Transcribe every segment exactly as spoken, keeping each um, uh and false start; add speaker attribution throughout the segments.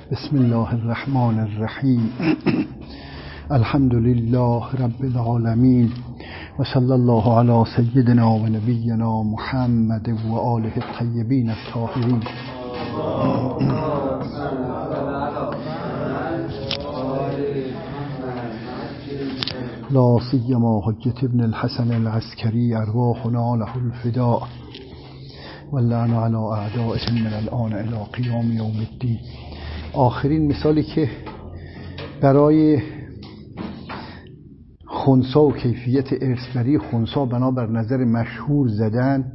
Speaker 1: بسم الله الرحمن الرحیم. الحمد لله رب العالمین و صلی الله علی سیدنا و نبینا محمد و آله الطیبین الطاهرین. لا سیما حجة ابن الحسن العسکری ارواحنا له الفداء واللعن على اعدائهم من الآن الى قیام یوم الدین. آخرین مثالی که برای خنثی و کیفیت ارثبری خنثی بنابر نظر مشهور زدن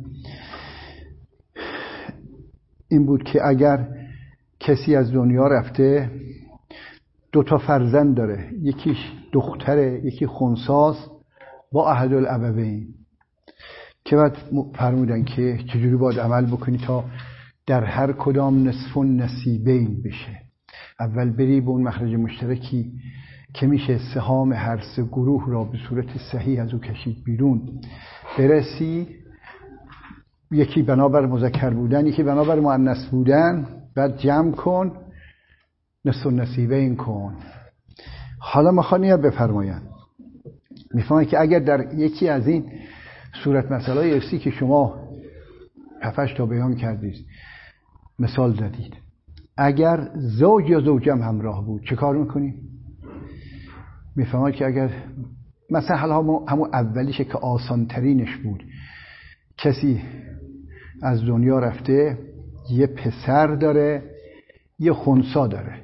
Speaker 1: این بود که اگر کسی از دنیا رفته دو تا فرزند داره، یکیش دختره یکی خنثیست با احد الابوین، که بعد فرمودن که چجوری باید عمل بکنی تا در هر کدام نصف و نصیبین بشه. اول بری به اون مخرج مشترکی که میشه سهام هر سه گروه را به صورت صحیح از او کشید بیرون، برسی یکی بنابر مذکر بودن یکی بنابر مؤنث بودن، بعد جمع کن نصف و نصیبین کن. حالا میخوان اینو بفرماین، میفهمن که اگر در یکی از این صورت مسائل ارثی که شما هفتش تا بیان کردید مثال زدید، اگر زوج یا زوجم همراه بود چه کار میکنیم؟ میفهمن که اگر مثلا حالا همون اولیشه که آسان ترینش بود، کسی از دنیا رفته یه پسر داره یه خنثی داره،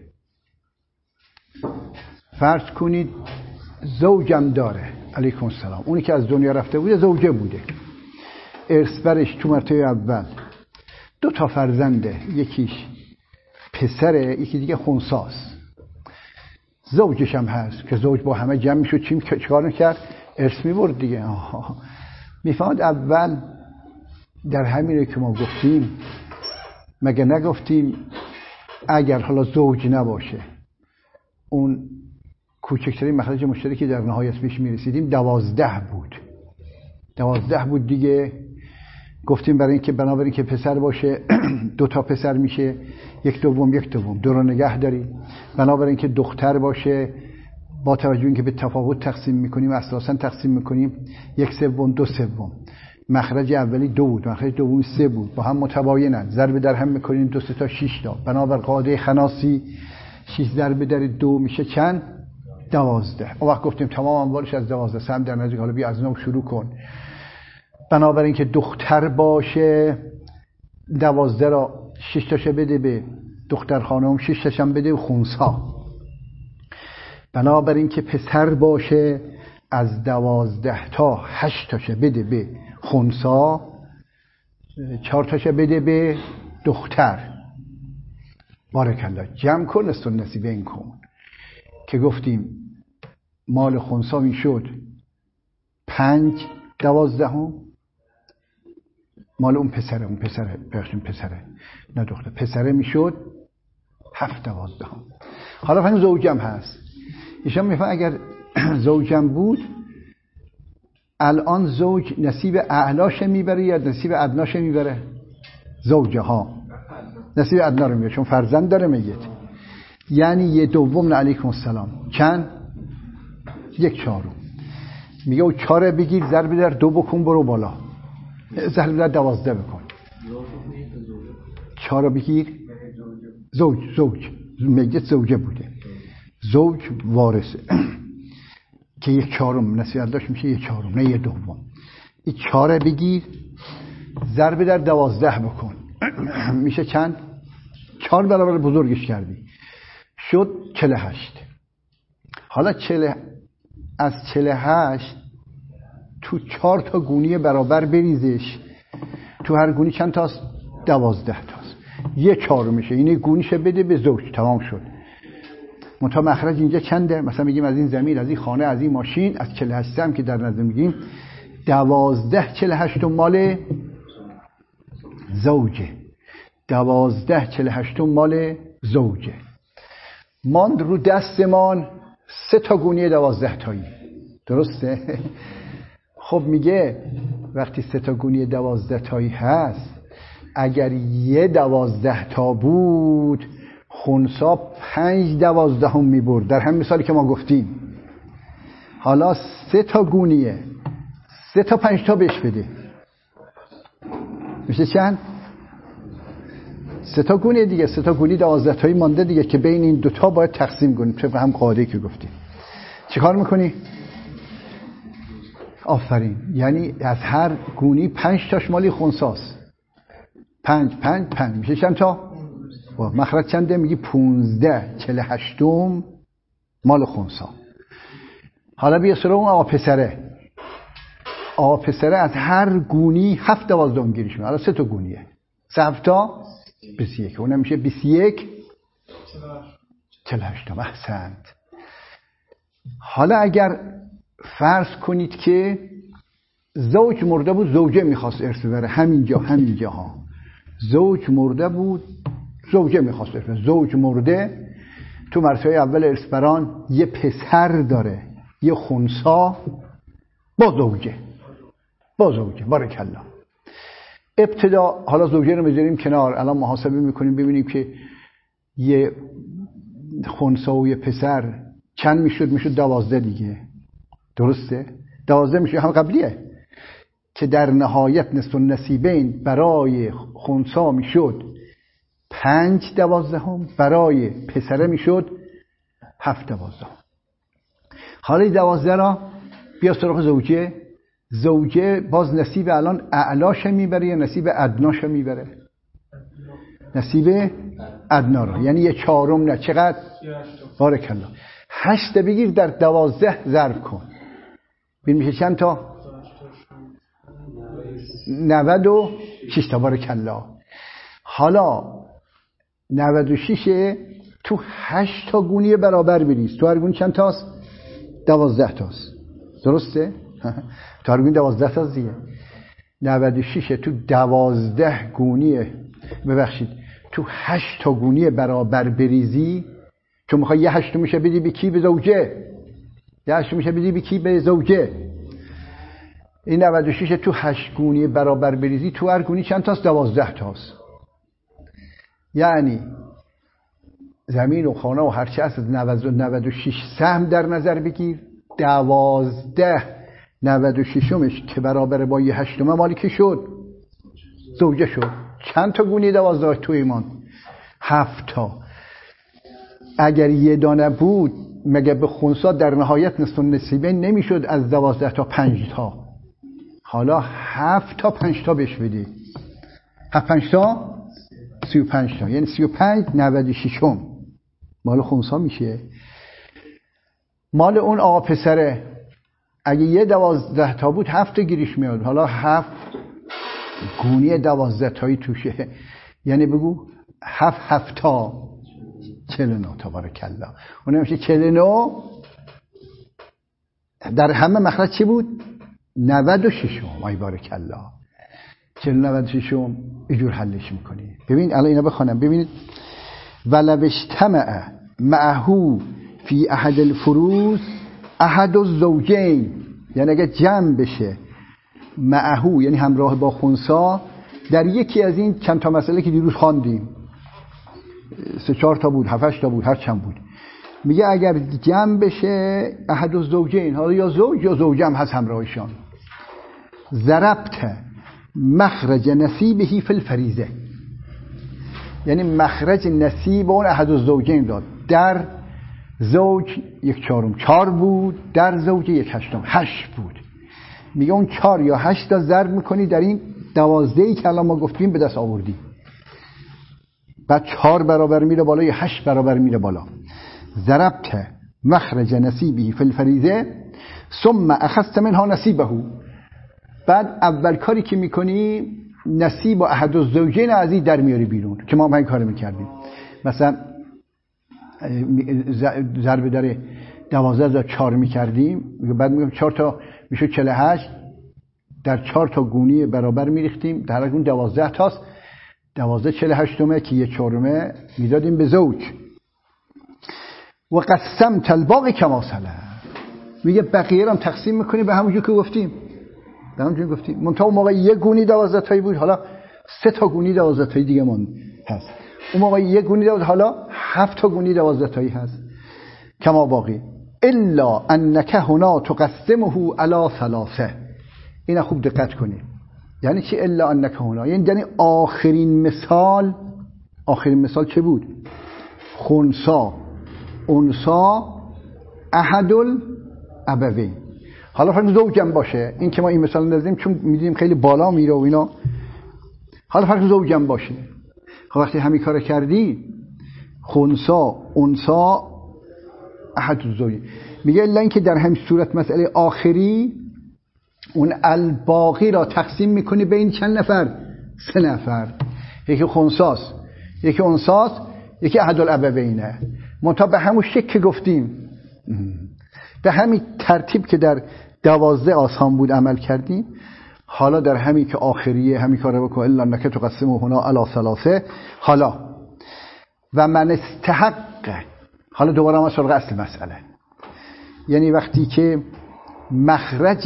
Speaker 1: فرض کنید زوجم داره علیکم السلام، اونی که از دنیا رفته بوده زوجه بوده، ارث برش تو مرتبه اول دو تا فرزنده، یکیش پسره یکی دیگه خنثیست، زوجش هم هست که زوج با همه جمع میشد چی چیکار میکرد؟ ارث میبرد دیگه. میفهمد اول در همینه که ما گفتیم، مگه نگفتیم اگر حالا زوج نباشه اون کوچکترین مخرج مشترکی در نهایت بهش میرسیدیم دوازده بود دوازده بود دیگه. گفتیم برای اینکه بنابراین که پسر باشه دو تا پسر میشه یک دوم یک دوم دو رو نگه داری، بنابراین که دختر باشه با توجه اینکه به تفاوت تقسیم میکنیم اساسا تقسیم میکنیم یک سوم دو سوم، مخرج اولی دو بود مخرج دومی سه بود با هم متباینن، ضرب در هم میکنیم دو سه تا شش تا، بنابر قاعده خناسی شش ضرب در دو میشه چند؟ دوازده. اون وقت گفتیم تمام اموالش از دوازده سهم در نزدیک، حالا بیا از نو شروع کن. بنابراین که دختر باشه دوازده را شش تاشو بده به دختر خانم، شش تاشم بده به خنثی. بنابراین که پسر باشه از دوازده تا هشت تاشو بده به خنثی، چهار تاشو بده به دختر. بارک الله. جمع کن نصف و نصیبین کن که گفتیم مال خنثی میشد پنج دوازدهم، مال اون پسره اون پسره بخشیم پسره نه دختر پسره میشد هفت دوازدهم. حالا فهم زوجم هست، ایشان میفهم اگر زوجم بود الان زوج نصیب اعلاش میبره یا نصیب ادناش میبره؟ زوجه ها نصیب ادنا رو میبره چون فرزند داره میگه، یعنی یه دوم علیکم السلام چند؟ یک چهارم. میگه او چهاره بگیر ضرب در دو بکن برو بالا، ضرب در دوازده بکن. چهاره بگیر زوج زوج میگه زوجه بوده، زوج وارثه که یک چهارم نصیب داشت میشه یک چهارم نه یک دوم. این چهاره بگیر ضرب در دوازده بکن میشه چند؟ چهار برابر بزرگش کردی شد چهل و هشت. حالا چهل از چهل و هشت تو چهار تا گونی برابر بریزش، تو هر گونی چند تاست؟ دوازده تاست، یه چهار میشه، اینه گونیشه بده به زوج، تمام شد. منتها مخرج اینجا چنده؟ مثلا میگیم از این زمین از این خانه از این ماشین از چهل و هشت هم که در نظر میگیم دوازده چهل و هشت مال زوجه، دوازده چهل و هشت مال زوجه. ماند رو دستمان سه تا گونی دوازده تایی، درسته؟ خب میگه وقتی سه تا گونی دوازده تایی هست اگر یه دوازده تا بود خنثی پنج دوازدهم میبرد در همین مثالی که ما گفتیم. حالا سه تا گونیه، سه تا پنج تا بهش بده، میشه چند؟ سه تا گونی دیگه، سه تا گونی دوازده تایی مانده دیگه که بین این دوتا باید تقسیم کنیم طبق هم قاعده که گفتیم. چه کار میکنی؟ آفرین، یعنی از هر گونی پنج تاش مالی خنثاست. پنج پنج پنج میشه چند تا؟ مخرج چنده؟ میگی پونزده چل هشتم مال خنثی. حالا بیا سراغ اون آقا پسره. آقا پسره از هر گونی هفت دوازدهم گیریش میاد. حالا سه تا گونیه، سه هفتا بیست و یک، اونم میشه بیست و یک چل هشتم. احسنت. حالا اگر فرض کنید که زوج مرده بود، زوجه میخواست ارث ببره، همینجا همینجا ها زوج مرده بود، زوجه میخواست ارث ببره. زوج مرده تو مرتبه اول ارثبران یه پسر داره، یه خنثی با زوجه، با زوجه. بارک الله. ابتدا حالا زوجه رو میذاریم کنار، الان محاسبه میکنیم ببینیم که یه خنثی و یه پسر چند میشد؟ میشد دوازده دیگه، درسته؟ دوازده میشه، هم قبلیه که در نهایت نصف النصیبین برای خنثی میشد پنج دوازدهم، برای پسره میشد هفت دوازدهم. حالا دوازده را بیا سراغ زوجه. زوجه باز نصیب الان اعلاش میبره یا نصیب ادناش میبره؟ نصیب ادنا رو، یعنی یه چهارم. نه چقدر؟ بارک الله. هشت بگیر در دوازده ضرب کن، ببین میشه چند تا؟ نود و شش تا. بارک الله. حالا نود و شش تو هشت تا گونی برابر بریز. تو هر گونی چند تاست؟ دوازده تاست، درسته؟ تو هر گونی دوازده تاست دیگه. نود و شش تو دوازده گونیه، ببخشید تو هشت تا گونی برابر بریزی، چون میخوای یه هشت میشه بدی به کی؟ به زوجه. یه هشت میشه بدی به کی؟ به زوجه. این نود و شش تو هشت گونی برابر بریزی، تو هر گونی چند تاست؟ دوازده تاست. یعنی زمین و خانه و هر چه هست از نود و شش سهم در نظر بگیر، دوازده نود و ششمش که برابر با یه هشتمه مالی که شد؟ زوجه شد. چند تا گونی دوازده تو ایمان؟ هفت تا. اگر یه دانه بود مگه به خنثی در نهایت نصف النصیبین نمیشد از دوازده تا پنج تا؟ حالا هفت تا پنج تا بهش بدی، هفت پنج تا سی و پنج تا، یعنی سی و پنج نود و ششم مال خنثی میشه. مال اون آقا پسره اگه یه دوازده تا بود هفت تا گیریش میاد. حالا هفت گونی دوازده تایی توشه، یعنی بگو هفت هفت تا چهل و نه تا. بارک الله. اون میشه چهل و نه. در همه مخرج چی بود؟ نود و شش. ای بارک الله. چهل و نود و شش اینجور حلش میکنی. ببین الان اینا بخونم ببینید. ولو اجتمع معه فی احد الفروض احد الزوجین، یعنی اگه جمع بشه معه یعنی همراه با خنثی در یکی از این چند تا مسئله که دیروز خواندیم، سه چهار تا بود، هفت هشت تا بود، هر چند بود، میگه اگر جمع بشه احد الزوجین، حالا یا زوج یا زوجه هم هست همراهشان، ضربت مخرج نصیبه فی الفریضه، یعنی مخرج نصیب اون احد الزوجین داد. در زوج یک چهارم چهار بود، در زوج یک هشتم هشت بود. میگه اون چهار یا هشت تا ضرب میکنی در این دوازدهی که الان ما گفتیم به دست آوردی، بعد چهار برابر میره بالا یا هشت برابر میره بالا. ضربت مخرج نصیبه فی الفریضه ثم اخذت منها نصیبه، بعد اول کاری که میکنی نصیب و احد الزوجین از این در میاری بیرون که ما هم این کارو میکردیم. مثلا ضرب در دوازده در چهار میکردیم، بعد میگم چهار تا میشه چهل و هشت، در چهار تا گونی برابر میریختیم، در هر گون دوازده تاست، دوازده چهل و هشتمه که یه چهارمه میدادیم به زوج. و قسمت الباقی کما سلف، میگه بقیه رو هم تقسیم میکنی به همونجور که گفتیم، به همونجور گفتیم. منتها اون موقع یک گونی دوازده تایی بود، حالا سه تا گونی دوازده تایی دیگه من هست. اون موقع یک گونی دوازده، حالا هفت تا گونی دوازده تایی هست کما باقی الا انک هنا تقسمه علی ثلاثه. اینا خوب دقت کنید. یعنی چی الا انک هنا؟ یعنی آخرین مثال، آخرین مثال چه بود؟ خنثی انثی احد الابوین. حالا فرض زوجم باشه، این که ما این مثال نزدیم چون میدونیم خیلی بالا میره و اینا. حالا فرض زوجم باشه، خب وقتی همین کار کردی خنثی انثی احد الزوجین، میگه الا اینکه در همین صورت مسئله آخری اون الباقی را تقسیم میکنی بین چند نفر؟ سه نفر. یکی خنثاست، یکی انثاست، یکی احد الابوینه. منتها به همون شکل که گفتیم، به همین ترتیب که در دوازده آسان بود عمل کردیم، حالا در همین که آخریه همین کار بکن الا انک تقسمه هنا علی ثلاثه. حالا و من استحق، حالا دوباره ما سراغ اصل مسئله، یعنی وقتی که مخرج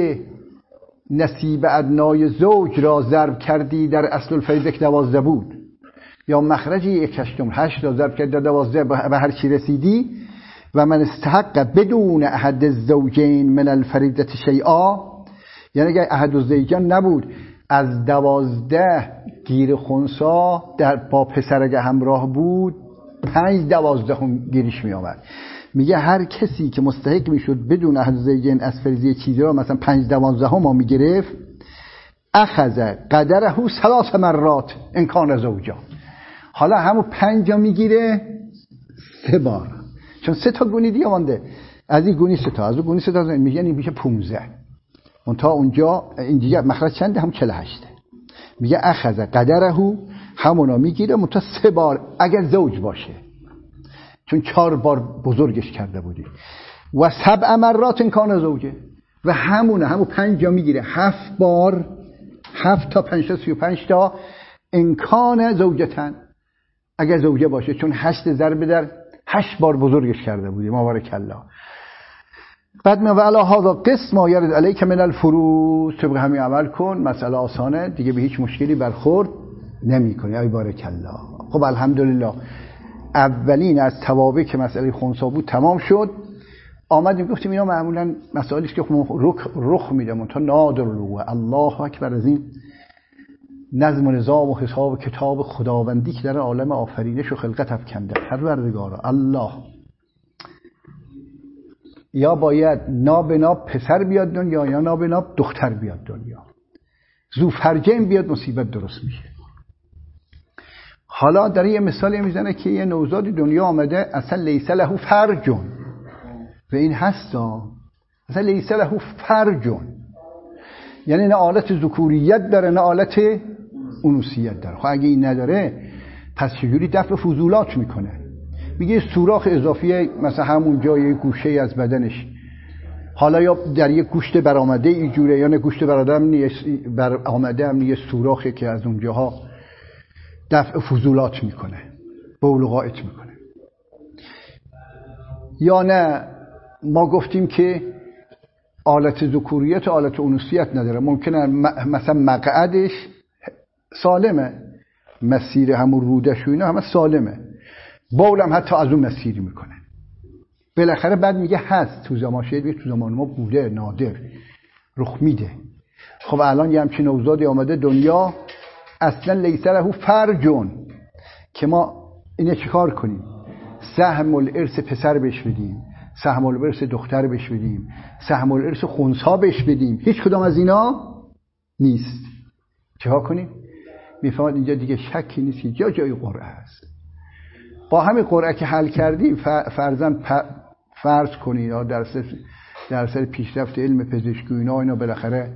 Speaker 1: نصیب ادنای زوج را ضرب کردی در اصل الفریضه که دوازده بود، یا مخرج یک هشتم هشت را ضرب کردی در دوازده به هر چی رسیدی، و من استحق بدون احد الزوجین من الفریضه شیئا، یعنی اگر احد الزوجین نبود از دوازده گیر خنثی در با پسر اگه همراه بود پنج دوازدهم گیریش می آمد. میگه هر کسی که مستحق میشد بدون احد الزوجین از فریضه چیزی را مثلا پنج دوازدهم ما میگرفت، اخذ قدره ثلاث مرات ان کان زوجا. حالا همون پنج جا میگیره سه بار، چون سه تا گونی دیگه مانده، از این گونی سه تا، از اون گونی سه تا، میگه این میشه پانزده. اون تا اونجا این دیگه مخرج چنده؟ هم چهل و هشت. میگه اخذ قدره، همونا میگیره منتها سه بار اگر زوج باشه، چون چهار بار بزرگش کرده بودی. و سبع مرات ان کان زوجه، و همونه همون پنج جا میگیره هفت بار، هفت تا پنج تا سی و پنج تا امکان زوجتن اگر زوجه باشه، چون هشت ضرب در هشت بار بزرگش کرده بودی. مبارک الله. بعد می وعلا هذا قسم ما یرد علیک من الفروض، طبق همین عمل کن، مسئله آسانه دیگه، به هیچ مشکلی برخورد نمی‌کنی. ای بارک الله. خب الحمدلله اولین از توابع که مسئله خنثی بود تمام شد. آمدیم گفتیم اینا معمولا مسائلی که رخ رخ میده منتها نادر الوقوع. الله اکبر. از این نظم و نظام و حساب و کتاب خداوندی که در عالم آفرینش و خلقت افکنده. پروردگارا الله، یا باید نابناب پسر بیاد دنیا یا نابناب دختر بیاد دنیا، زو فرجین بیاد مصیبت درست میشه. حالا در یه مثالی میزنه که یه نوزادی دنیا آمده اصلا لیس له فرجون، و این هستا اصلا لیس له فرجون، یعنی نه آلت ذکوریت داره نه آلت انوثیت داره. خب اگه این نداره پس چجوری دفع فضولات میکنه؟ میگه سوراخ اضافی مثلا همون جای گوشه از بدنش، حالا یا در یک گوشت برآمده اینجوره یا نه گوشت برآمده هم یه سوراخی که از اونجاها دفع فضولات میکنه، بول و غائط میکنه. یا نه ما گفتیم که آلت ذکوریت و آلت انوثیت نداره، ممکنه مثلا مقعدش سالمه، مسیر همون رودش و اینا همه سالمه، بولم حتی از اون مسیری میکنه. بالاخره بعد میگه هست تو زمان شاید تو زمان ما بوده، نادر رخ میده. خب الان یه همچین نوزادی آمده دنیا اصلا لیس له فرجون، که ما اینه چیکار کنیم؟ سهم الارث پسر بهش بدیم، سهم الارث دختر بهش بدیم، سهم الارث خنثی بهش بدیم، هیچ کدام از اینا نیست. چیکار کنیم؟ میفهمید اینجا دیگه شکی نیست که جا جای قرعه است. با همین قرعه که حل کردیم فرضاً فرض کنید در سر در سر پیشرفت علم پزشکی اینا اینا بالاخره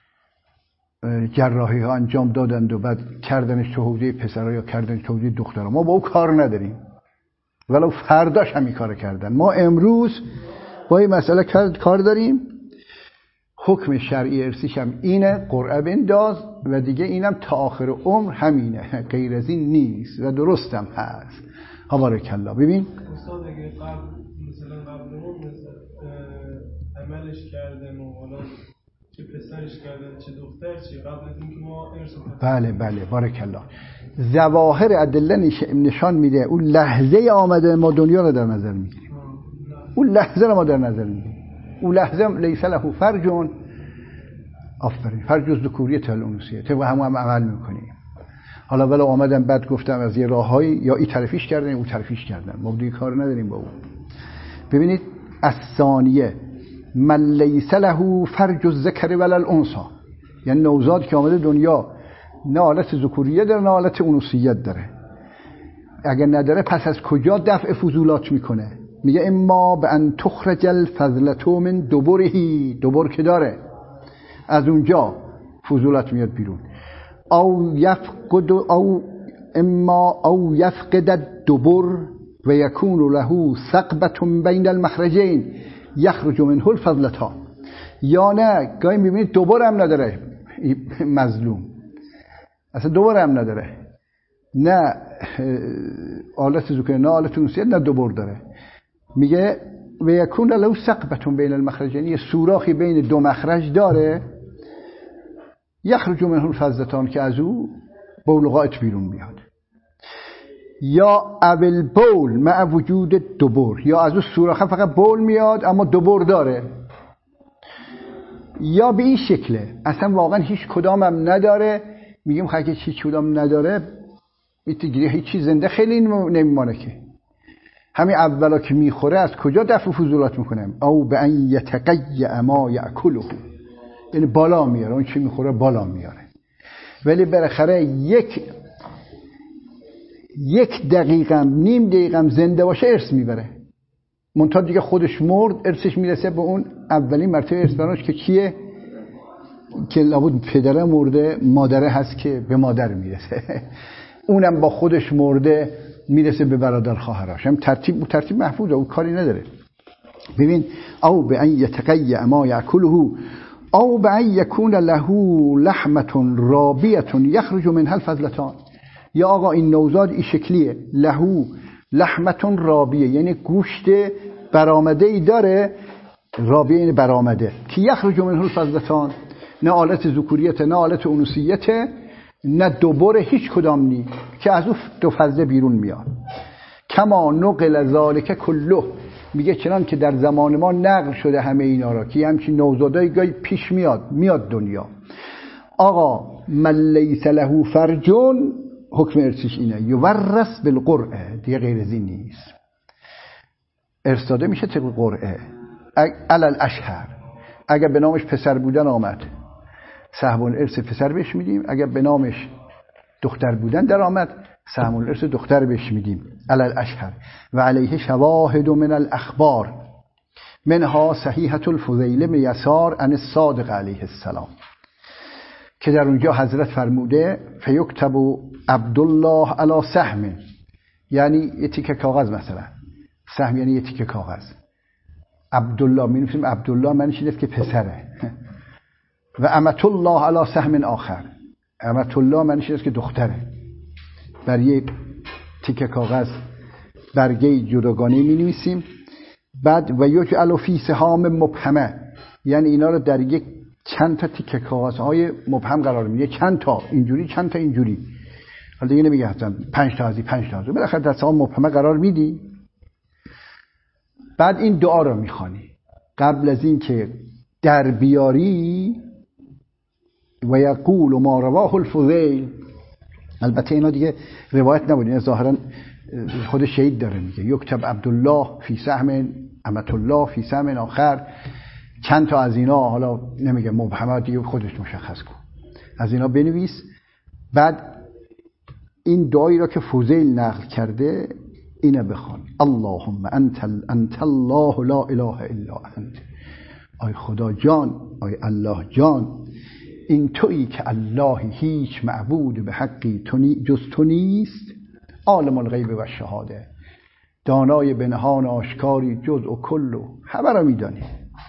Speaker 1: جراحی ها انجام دادند و بعد کردنش تو حوزه پسرها یا کردنش تو حوزه دخترها. ما با او کار نداریم، ولو فرداش همین کار کردن. ما امروز با این مسئله کار داریم. حکم شرعی ارثیش هم اینه، قرعه بنداز و دیگه اینم تا آخر عمر همینه، غیر از این نیست و درستم هست. بارک الله. ببین
Speaker 2: استاد اگه قبل مثلا قبل اون عملش کردن و حالا چه پسرش کردن چه دختر چه قبل از اینکه ما ارث
Speaker 1: بله بله بارک الله. ظواهر ادله نشان میده اون لحظه آمده ما دنیا رو در نظر میگیریم، اون لحظه رو ما در نظر میگیریم. اون لحظه لیس له فرج، آفرین، فرج ذکوریت الانوثیه، طبق همون هم عمل میکنیم. حالا ولی آمدن بعد گفتم از یه راههایی یا این طرفیش کردن اون طرفیش کردن، ما دیگه کار نداریم با اون. ببینید الثانیه من لیس له فرج الذکر ولا الانثى، یعنی نوزاد که آمده دنیا نه حالت ذکوریه داره نه حالت انوثیت داره. اگر نداره پس از کجا دفع فضولات میکنه؟ میگه اما به ان تخرج الفضلة من دبرهی، دبر که داره از اونجا فضولات میاد بیرون. او یفقد او اما او یفقد الدبر و یکون له ثقبة بین المخرجین یخرج منه الفضلتان. یا نه گاهی میبینید دبر هم نداره مظلوم، اصلا دبر هم نداره، نه آلت ذکر نه آلت انوثیت نه دبر داره. میگه و یکون له ثقبة بین المخرجین، یه سوراخی بین دو مخرج داره، یخرج منه الفضلتان که از او بول و غائط بیرون میاد. یا اول بول مع وجود دبر، یا از اون سوراخ فقط بول میاد اما دبر داره. یا به این شکله اصلا واقعا هیچ کدام هم نداره. میگیم خیلی که هیچ کدام نداره میتونی هیچ چیز زنده خیلی نمیمانه که همین اولا که میخوره از کجا دفع فضولات میکنه؟ او به ان یتقیع ما یاکله، یعنی بالا میاره، اون چی میخوره بالا میاره. ولی بالاخره یک یک دقیقه نیم دقیقه زنده باشه ارث میبره، منتها دیگه خودش مرد، ارثش میرسه به اون اولین مرتبه ارث برانش که کیه؟ که لابد پدره مرده، مادره هست که به مادر میرسه اونم با خودش مرده میرسه به برادر خواهرش. هم ترتیب ترتیب محفوظه، اون کاری نداره. ببین او به ان یتقیع ما یاکله او به ان یکون له لحمه رابیه یخرج منها الفضلتان. یا آقا این نوزاد این شکلیه، له لحمه رابیه یعنی گوشت برآمده ای داره، رابیه یعنی برآمده، که یخرج منه الفضلتان، نه آلت ذکوریت نه آلت انوثیت نه دبر، هیچ کدام نی، که از اون دو فضله بیرون میاد. کما نقل ذالک کله، میگه چنان که در زمان ما نقل شده همه اینا را که همچین نوزادای گاهی پیش میاد میاد دنیا. آقا من لیس له فرجون حکم ارثش اینه، یورث بالقرعه، دیگه غیر از این نیست، ارث داده میشه طبق قرعه. علل اشهر اگر به نامش پسر بودن آمد سهم الارث پسر بهش میدیم، اگر به نامش دختر بودن در آمد سهم الارث دختر بهش میدیم. علل اشهر و علیه شواهد من الاخبار منها صحیحة الفضیل بن یسار عن الصادق علیه السلام، که در اونجا حضرت فرموده فیکتب عبدالله علی سهم، یعنی یه تیکه کاغذ، مثلا سهم یعنی یه تیکه کاغذ، عبدالله می نویسیم، عبدالله معنیش اینه که پسره، و امة الله علی سهم آخر، امة الله معنیش اینه که دختره. بر یه تیکه کاغذ برگه جداگانه می نویسیم. بعد و یجعل فی سهام مبهمه، یعنی اینا رو در یک چند تا تیکه کاغذهای مبهم قرار میده، چند تا اینجوری چند تا اینجوری، حالا دیگه نمیگه حتما پنج تا ازی پنج تا ازی، بالاخره در سهام مبهمه قرار میدی. بعد این دعا رو میخوانی قبل از این که در بیاری، و یقول ما رواه الفضیل، البته اینا دیگه روایت نبود، ظاهرا خود شهید داره میگه یکتب عبدالله فی سهم امة الله فی سهم آخر، چند تا از اینا، حالا نمیگه مبهمات دیگه خودش مشخص کن، از اینا بنویس. بعد این دعایی را که فضیل نقل کرده اینه بخوان، اللهم انت انت الله لا اله الا انت، آی خدا جان، آی الله جان، این تویی که اللهی هیچ معبود به حقی جز تو نیست، عالم الغیب و شهاده، دانای بنهان آشکاری جز و کل و همه را میدانی،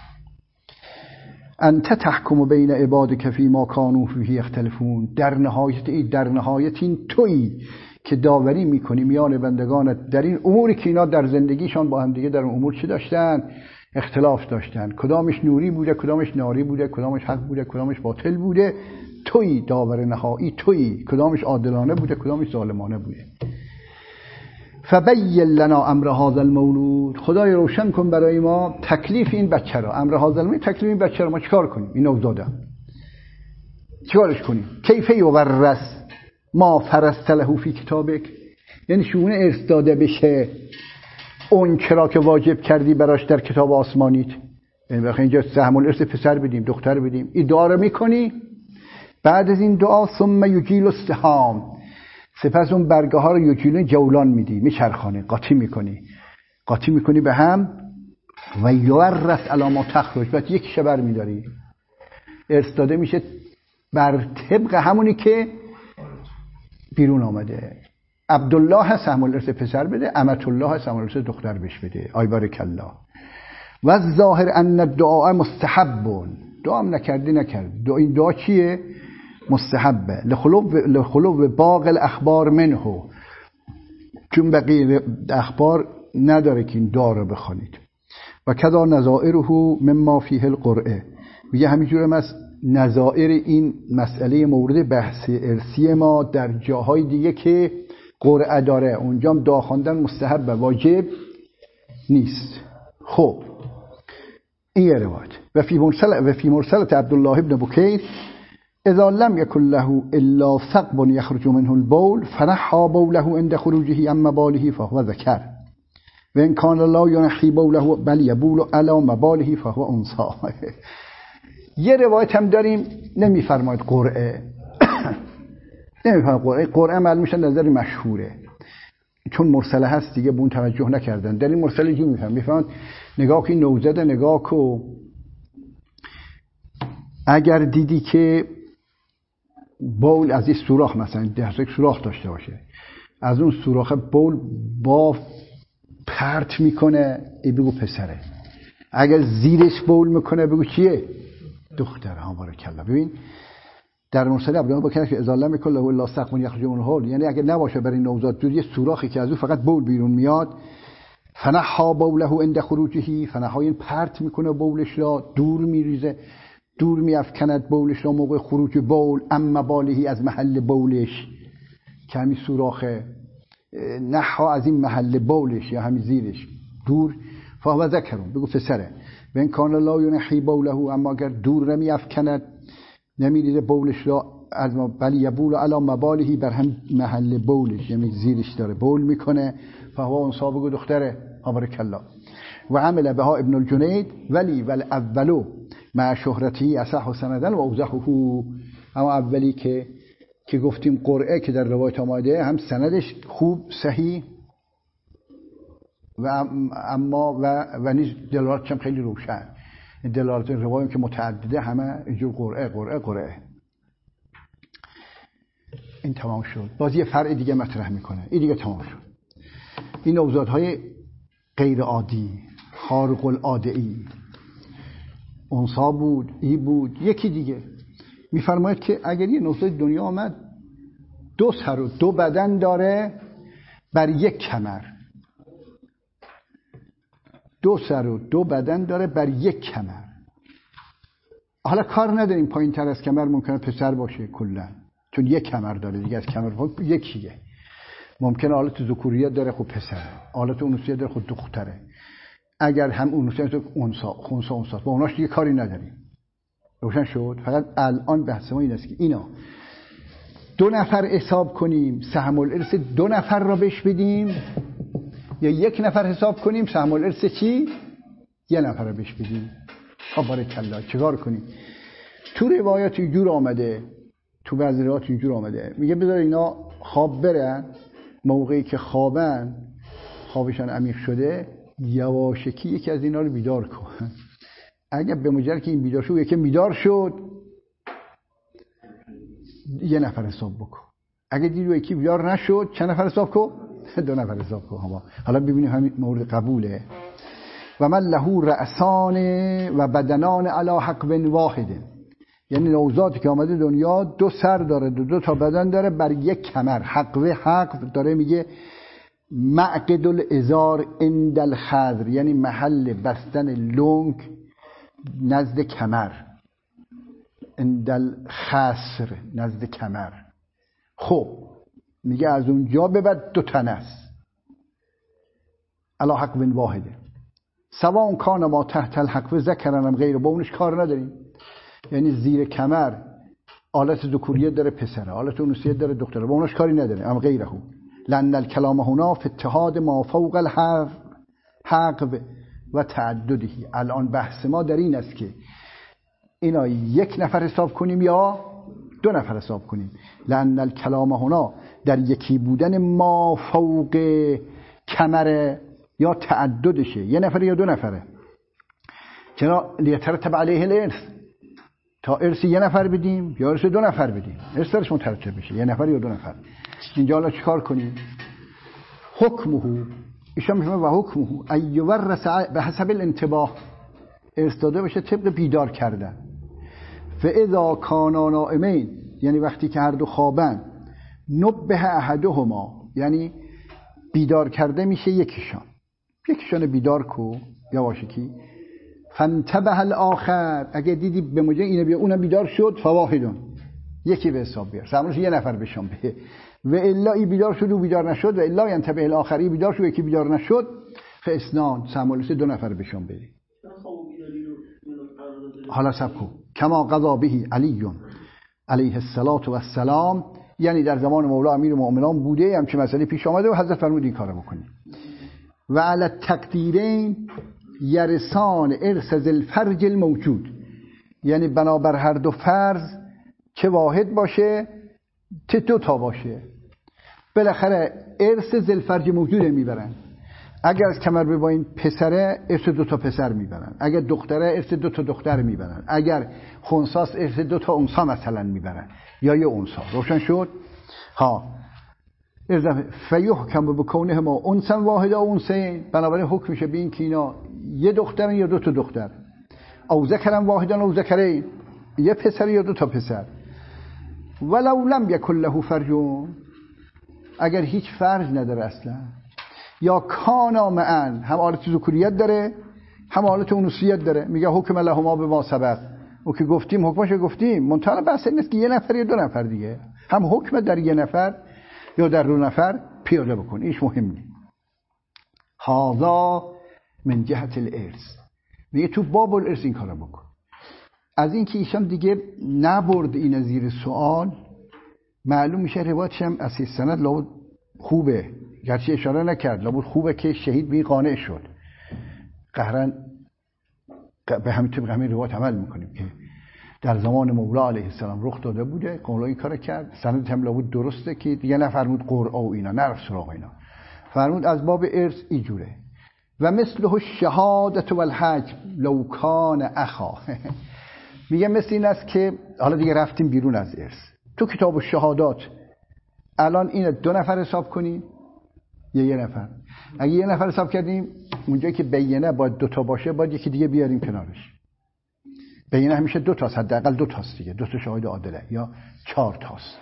Speaker 1: انت تحکم بین عبادک فیما کانوا فیه یختلفون، در نهایت این در نهایت این تویی که داوری میکنی میان بندگانت در این اموری که اینا در زندگیشان با هم دیگه در اون امور چی داشتن اختلاف داشتن، کدامش نوری بوده، کدامش ناری بوده، کدامش حق بوده، کدامش باطل بوده. تویی داور نهایی، تویی کدامش عادلانه بوده، کدامش ظالمانه بوده. فبین لنا امر هذا المولود، خدای روشن کن برای ما تکلیف این بچه را. امر هذا المولود، تکلیف این بچه را ما چیکار کنیم؟ این نوزاده چیکارش کنیم؟ کیف یورث ما فرضت له فی کتابک، یعنی شونه ارث داده بشه اون چرا که واجب کردی براش در کتاب آسمانیت. یعنی بخاطر اینجا سهم الارث پسر بدیم دختر بدیم، این دعا رو میکنی. بعد از این دعا ثم یجیل السهام، سپس اون برگه ها رو یجیل جولان میدی، میچرخانی، قاطی میکنی قاطی میکنی به هم. و یورث علی ما تخرج، بعد یک شبر میداری، ارث داده میشه بر طبق همونی که بیرون آمده. عبدالله سهم الارث پسر بده، امت الله سهم الارث دختر بش بده. آی بارک الله. و ظاهر ان الدعاء مستحب، دعا هم نکردی نکرد. دعا این دعا چیه؟ مستحبه. لخلو لخلو باقی الاخبار منه، چون بقیه اخبار نداره که این دعا رو بخونید. و کذا نظائره مما فیه القرعه، میگه همینجوره هم از نظائر این مسئله مورد بحث ارثی ما در جاهای دیگه که قرعه داره، اونجا هم دعا خواندن مستحب واجب نیست. خب این یه روایت. و فی مرسل و فی مرسلت عبدالله ابن بکیر اذا لم يكن له الا ثقب يخرج منه البول فنحى بوله عند خروجه عن مباله فهو ذكر و ان كان لا ينحي بوله بل يبول على مباله فهو انثى. یه روایت هم داریم نمیفرماید قرعه نمیفرماید قرعه. قرعه معلوم میشه نظر مشهوره، چون مرسله هست دیگه بون توجه نکردن. در این مرسله جو میفهم میفهمند نگاه که نوزده، نگاه که اگر دیدی که بول از این سوراخ، مثلا ده سوراخ داشته باشه، از اون سوراخ بول با پرت میکنه، ای بگو پسره. اگر زیرش بول میکنه بگو چیه؟ دختره. ها بارک الله. ببین در مرسله عبدالله بکنه که اذا لم یکن له الا ثقب یخرج منه البول، یعنی اگر نباشه برای نوزاد جوری یه سوراخی که از اون فقط بول بیرون میاد، فنحا بوله عند خروجه، فنحا این پرت میکنه بولش را، دور میریزه، دور میافکند بولش را موقع خروج بول، اما بالهی از محل بولش که همین سوراخه، نحا از این محل بولش یا همین زیرش دور. فهو ذکرون، بگو پسره. و ان کان لا ینحی بوله، اما اگر دور نمیافکند نمیریزه بولش را از ما بل یبول علی مبالهی، بر هم محل بولش یعنی زیرش داره بول میکنه، فهو انثی، بگو دختره. بارک الله. و عمل بها ابن الجنید ولی ول اولو مع شهرتی اصح سندن و اوضحه. اما اولی که که گفتیم قرعه که در روایت آمده هم سندش خوب صحیح و اما و و نیز دلالتش هم خیلی روشن. دلالت روایت که متعدده همه اینجور قرعه قرعه قرعه. این تمام شد. باز یه فرع دیگه مطرح میکنه. این دیگه تمام شد. این نوزادهای غیر عادی، خارق العاده ای، انثی بود، ای بود، یکی دیگه. میفرماید که اگر یه نوزاد دنیا آمد دو سر و دو بدن داره بر یک کمر، دو سر و دو بدن داره بر یک کمر. حالا کار نداریم پایین تر از کمر ممکنه پسر باشه کلا، چون یک کمر داره دیگه، از کمر پایین یکیه. ممکنه حالت ذکوریت داره خب پسره، حالت انوثیت داره خب دختره. اگر هم انوثیت تو انثی خونسا انثی با اوناش دیگه کاری نداریم. روشن شد. فقط الان بحث ما این است که اینا دو نفر حساب کنیم سهم الارث دو نفر را بهش بدیم، یا یک نفر حساب کنیم سهم الارث چی یه نفر را بهش بدیم. خب بارک الله. چیکار کنیم؟ تو روایات اینجور آمده، تو بعضی روایات اینجور آمده میگه بذار اینا خواب برن، موقعی که خوابن خوابشان عمیق شده یواشکی یکی از اینا رو بیدار کن. اگر به مجرد که این بیدار شد یکی بیدار شد یه نفر حساب بکن. اگر دیدی یکی بیدار نشد چند نفر حساب کن؟ دو نفر حساب کن. حالا ببینیم همین مورد قبوله. و من له رأسان و بدنان علی حقب واحد، یعنی نوزادی که آمده دنیا دو سر داره، دو, دو تا بدن داره بر یک کمر. حقب حقب داره میگه معقد الازار عند الخذر، یعنی محل بستن لنگ نزد کمر، عند الخصر نزد کمر. خب میگه از اونجا به بعد دو تن است، علی حق واحده، سواء کان ما تحت الحق و ذکرنم غیر، با اونش کار نداریم. یعنی زیر کمر آلت ذکوریت داره پسره، آلت انوثیت داره دختره، با اونش کاری نداره. ام غیره لأن الکلام هنا فی اتحاد ما فوق الحق حق و تعدده. الان بحث ما در این است که اینا یک نفر حساب کنیم یا دو نفر حساب کنیم. لأن الکلام هنا در یکی بودن ما فوق کمره یا تعددشه، یه نفر یا دو نفره. چرا؟ لیترتب علیه الارث، تا ارث یه نفر بدیم یا ارث دو نفر بدیم، ارث درش مترتب بشه، یه نفر یا دو نفر. اینجا حالا چیکار کنیم؟ حکمه، ایشان میفهمه و حکمه ایورث به حسب الانتباه، ارث داده بشه طبق بیدار کردن. فاذا کانا نائمین، یعنی وقتی که هر دو خوابن، نبه احدهما، یعنی بیدار کرده میشه یکیشان، یکیشان بیدار کو یا واشکی. فانتبه الاخر، اگه دیدی به موجه اینه بیا اونم بیدار شد، فواحدون، یکی به حساب بیار، سمرش یه نفر بشون به. و الا ای بیدار شد و بیدار نشد، و الا ینتبه الاخری بیدار شد یکی بیدار نشد، فاسنان، سمولس دو نفر بشون بری. حالا سب کو کما قضا به علی علیه الصلاة و السلام، یعنی در زمان مولا امیر المؤمنان بوده همچین مسئله پیش آمده و حضرت فرمود این کارو بکنید. و علی التقدیرین یرسان ارث ذی الفرج الموجود، یعنی بنابر هر دو فرض چه واحد باشه چه دو تا باشه، بالاخره ارث ذی الفرج موجود میبرن. اگر از کمر به با این پسره ارث دو تا پسر میبرن، اگر دختره ارث دو تا دختر میبرن، اگر خنثاست ارث دو تا انثی مثلا میبرن یا یه انثی. روشن شد؟ ها فیحکم بکونه ما انثى واحده و انثیین، بنابراین حکم میشه به این که اینا یه دختر یا دو تا دختر، او ذکرن واحدن او ذکرین، یه پسر یا دو تا پسر. ولو لم یکن له فرج، اگر هیچ فرج نداره اصلا، یا کانا معا، هم حالت ذکوریت داره هم حالت انوثیت داره، میگه حکم لهما به ما سبق، او که گفتیم حکمشو گفتیم، منتها بحث این است که یه نفر یا دو نفر دیگه، هم حکم در یه نفر یا در دو نفر پیاده بکن، ایش مهم نیست. هذا من جهت الارث، میگه تو باب الارث این کارو بکن. از این که ایشان دیگه نبرد این زیر سوال، معلوم میشه روایتش هم از سند لابد خوبه، گرچه اشاره نکرد، لابد خوبه که شهید به قانع شد. قهرن به همین طبق همین روایت عمل میکنیم که در زمان مولا علیه السلام رخ داده بوده، مولا این کار کرد. سند هم لابد درسته که دیگه نفرمود قرعه و اینا، نرفت سراغ اینا، فرمود از باب ارث اینجوره. و مثله الشهادت والحج لو کان اخا، میگه مثل این است که حالا دیگه رفتیم بیرون از ارث، تو کتاب الشهادات الان این دو نفر حساب کنیم یا یه نفر. اگه یه نفر حساب کردیم اونجایی که بینه باید دو تا باشه، باید یکی دیگه بیاریم کنارش. بینه همیشه دو تاست، حداقل دو تاست دیگه، دو تا شاهد عادله یا چهار تاست.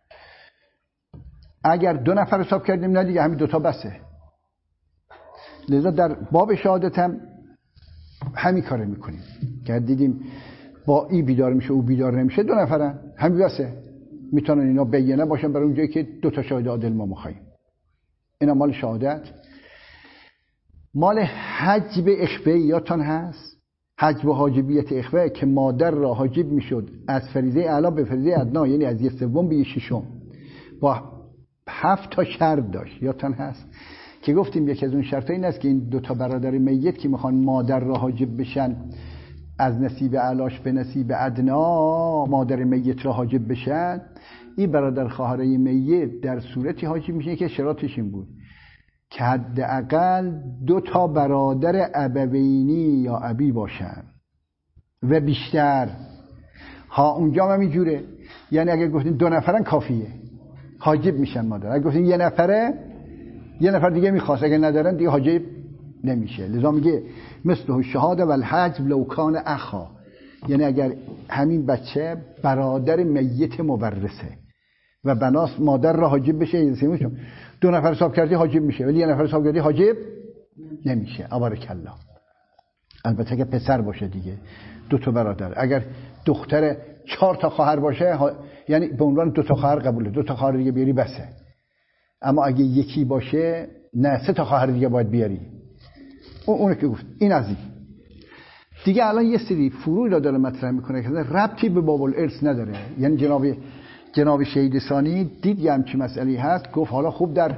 Speaker 1: اگر دو نفر حساب کردیم نه دیگه همین دو تا بسه. لذا در باب شهادت هم همین کاره میکنیم که دیدیم با ای بیدار میشه او بیدار نمیشه، دو نفرن همین بسه، میتونن اینا بینه باشن برای اونجایی که دو تا شاهد عادل ما میخوایم. اینا مال شهادت. مال حجب اخوه یادتان هست، حجب و حاجبیت اخوه که مادر را حاجب میشد از فریضه اعلی به فریضه ادنا، یعنی از یه سوم به یه ششم، با هفت تا شرط داشت. یادتان هست که گفتیم یکی از اون شرطا این است که این دو تا برادر میت که میخوان مادر را حاجب بشن از نصیب اعلاش به نصیب ادنا، مادر میت را حاجب بشن، این برادر خواهرای میت در صورتی حاجب میشه که شرطش این بود که حداقل دو تا برادر ابوینی یا ابی باشن و بیشتر. ها اونجا هم اینجوره، یعنی اگه گفتین دو نفرن کافیه حاجب میشن مادر، اگه گفتین یه نفره یه نفر دیگه میخواست، اگه ندارن دیگه حاجب نمیشه. لذا میگه مثل الشهاده و الحجب لو کان اخا، یعنی اگر همین بچه برادر میت مورثه، و بناس مادر را حاجب بشه. سیمشون دو نفر حساب کردی حاجب میشه، ولی یه نفر حساب کردی حاجب نمیشه. آبارکالله. البته که پسر باشه دیگه، دو تا برادر. اگر دختر چهار تا خواهر باشه ها... یعنی به عنوان دو تا خواهر قبوله، دو تا خواهر دیگه بیاری بسه. اما اگه یکی باشه نه، سه تا خواهر دیگه باید بیاری. اون اون که گفت این از این دیگه. الان یه سری فروع را داره مطرح میکنه که ربطی به باب الارث نداره. یعنی جناب جناب شهید ثانی دید یه همچین مسئله هست، گفت حالا خوب در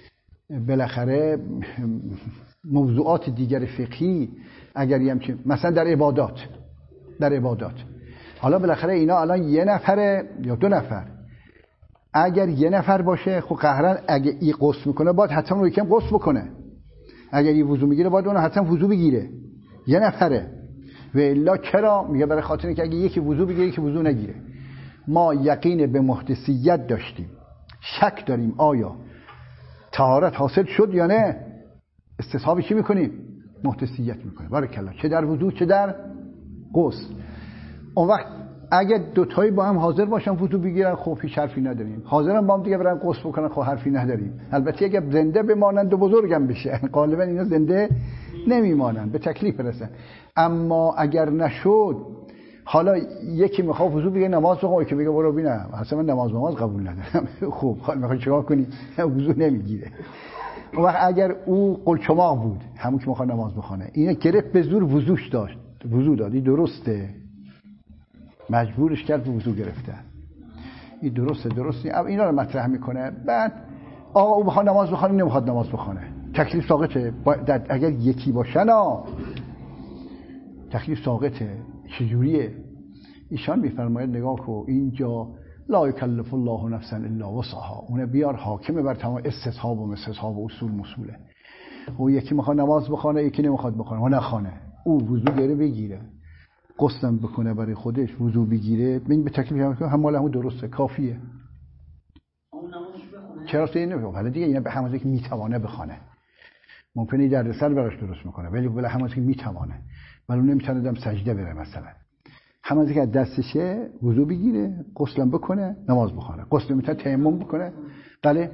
Speaker 1: بالاخره موضوعات دیگر فقهی اگر یه همچین مثلا در عبادات در عبادات حالا بالاخره اینا الان یه نفره یا دو نفر، اگر یه نفر باشه خب قهرن اگه ای قصد میکنه باید حتما روی کم قصد بکنه، اگر ای وضو میگیره باید اون حتما وضو بگیره، یه نفره. و الا چرا؟ میگه برای خاطر اینکه اگه یکی وضو بگیره یکی وضو نگیره. ما یقین به محدثیت داشتیم، شک داریم آیا طهارت حاصل شد یا نه، استصحاب چی میکنیم؟ محدثیت میکنیم. بارک الله. چه در وضو چه در غسل. اون وقت اگه دو تایی با هم حاضر باشن وضو بگیرن خب هیچ حرفی نداریم، حاضرن با هم دیگه برن غسل بکنن خب حرفی نداریم. البته اگه زنده بمانند و بزرگم بشه، غالبا اینا زنده نمیمانن، به تکلیف برسن. اما اگر نشد، حالا یکی میخواد وضو بگیره نماز بخونه، یکی میگه برو ببینم اصلا من نماز نماز قبول ندارم. خب حالا میخوای چیکار کنی؟ وضو نمیگیره. اون وقت اگر او قلچماق بود، همون که میخواد نماز بخونه، اینا گرفت به زور وضوش داشت، وضو دادی درسته، مجبورش کرد به وضو گرفته، این درسته درسته اینا رو مطرح میکنه. بعد آقا او بخواد نماز بخونه نمیخواد نماز بخونه، تکلیف ساقطه. اگر یکی باشن ها تکلیف ساقطه. چجوریه؟ ایشان میفرماید نگاه کو، اینجا لا یکلف الله نفسا الا وسعها، اون بیار حاکمه بر تمام استصحاب و مستصحاب و اصول مسئوله. او یکی میخواد نماز بخونه یکی نمیخواد بخونه، اون نخونه، او وضو گره بگیره، قسم بکنه برای خودش، وضو بگیره، ببین به تکلیف هم هم مال همون درسته، کافیه.
Speaker 3: اون نمازش بخونه.
Speaker 1: چرا سه نمیخواد؟ حالا دیگه اینا به همون که میتوانه بخونه. ممکنه در سر براش درست میکنه، ولی بله همون که میتوانه. ولی اون نمیتونه دم سجده بره مثلا. همون که دستشه وضو بگیره، غسل بکنه، نماز بخونه. غسل میتونه تیمم بکنه. بله.